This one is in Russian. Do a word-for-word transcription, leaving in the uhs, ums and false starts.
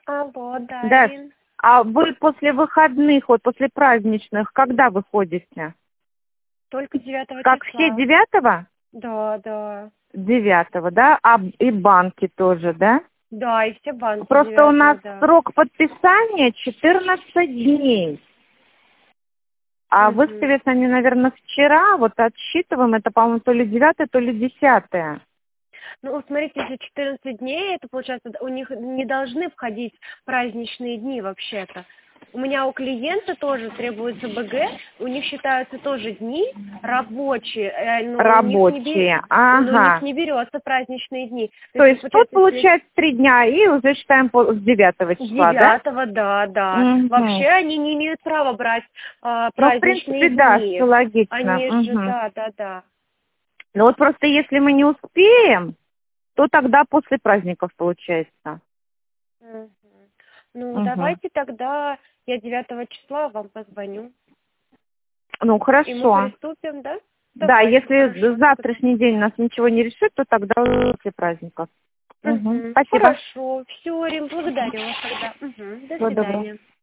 Алло, да, Да. Ирин. А вы после выходных, вот после праздничных, когда выходите? Только девятого Как числа. все девятого? Да, да. Девятого, да? А и банки тоже, да? Да, и все банки Просто у нас девятого, да. срок подписания четырнадцать дней. А Угу. выставились они, наверное, вчера, вот отсчитываем, это, по-моему, то ли девятое, то ли десятое. Ну, вот смотрите, если четырнадцать дней, это получается, у них не должны входить праздничные дни вообще-то. У меня у клиента тоже требуется БГ, у них считаются тоже дни рабочие, э, но Рабочие, у них не, бе- но у них ага. не берется праздничные дни. То, То есть, есть тут получается, если получается три дня, и уже считаем по- с девятого с числа, да? девятого, да, да. Вообще Угу. они не имеют права брать а, Ну, в праздничные принципе, да, дни. все логично. Они же, Угу. да, да, да. Ну вот просто если мы не успеем, то тогда после праздников получается. Мгм. Ну, Угу. давайте тогда я девятого числа вам позвоню. Ну, И мы хорошо. приступим, да? Да, Давайте, если хорошо тогда. завтрашний день нас ничего не решит, то тогда после праздников. Угу. Мгм. Спасибо. Хорошо. Все, Рим, благодарю вас тогда. Мгм. До Всего доброго. свидания.